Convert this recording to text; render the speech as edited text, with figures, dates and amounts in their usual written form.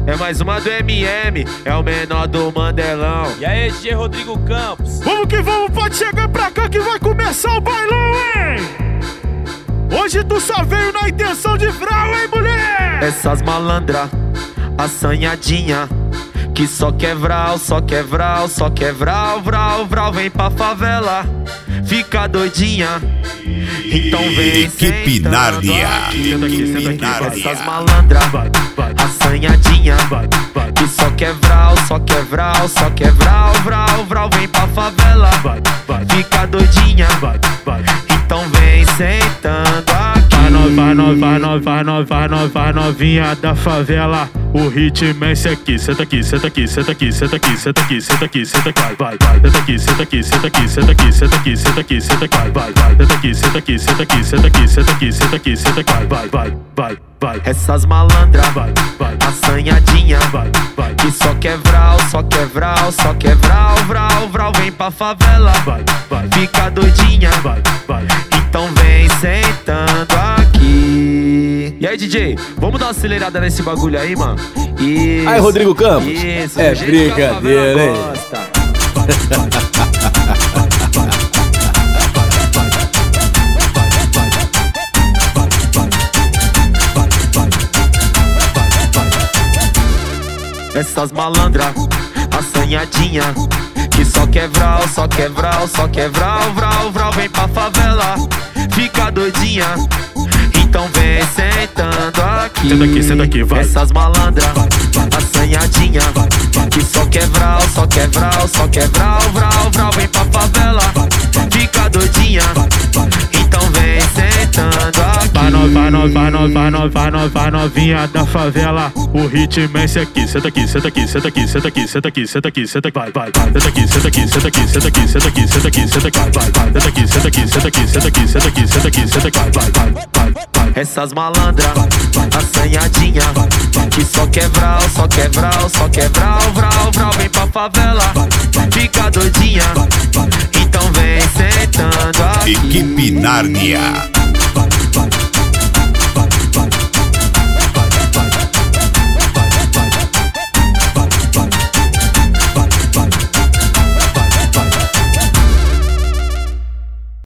É mais uma do MM, é o menor do Mandelão. E aí, G. Rodrigo Campos. Vamos que vamos, pode chegar pra cá que vai começar o bailão, hein? Hoje tu só veio na intenção de vral, hein, mulher? Essas malandra, assanhadinha, que só quer vral, só quer vral, só quer vral, vral, vral. Vem pra favela, fica doidinha. Então vem Equipe Nárnia. Essas malandra, assanhadinha, que só quer vral, só quer vral, só quer vral, vral, vral. Vem pra favela, fica doidinha. Então vem sentando aqui. Vai novinha da favela. O ritmo é esse aqui. Senta aqui, senta aqui, senta aqui, senta aqui, senta aqui, senta aqui, senta aqui, vai, vai. Senta aqui, senta aqui, senta aqui, senta aqui, senta aqui, senta aqui, senta aqui, vai, vai. Senta aqui, senta aqui, senta aqui, senta aqui, senta aqui, senta aqui, senta aqui, vai, vai, vai, vai. Essas malandra, assanhadinha, que só quer vral, só quer vral, só quer vral, vral, vral. Vem pra favela, fica doidinha. Então vem sentando aqui. E aí, DJ, vamos dar uma acelerada nesse bagulho aí, mano? Isso. Aí, Rodrigo Campos. Isso, é brincadeira, hein? Essas malandra, assanhadinha, que só quer vral, só quer vral, só quer vral, vral, vral. Vem pra favela, fica doidinha. Então vem sentando aqui. Senta aqui, vai. Essas malandra, assanhadinha, que só quer vral, só quer vral, só quer vral, vral, vral. Vem pra favela, fica doidinha. Então vem sentando aqui. Vai novinha da favela. O ritmo é esse aqui. Senta aqui, senta aqui, senta aqui, senta aqui, senta aqui, senta aqui, senta aqui, vai, vai, vai. Senta aqui, senta aqui, senta aqui, senta aqui, senta aqui, senta aqui, senta aqui, vai, vai. Senta aqui, senta aqui, senta aqui, senta aqui, senta aqui, senta aqui, senta aqui, vai, vai, vai. Essas malandra, assanhadinha, que só quer vral, só quer vral, só quer vral, vral, vral. Vem pra favela, fica doidinha. Então vem sentando aqui. Equipe Nárnia.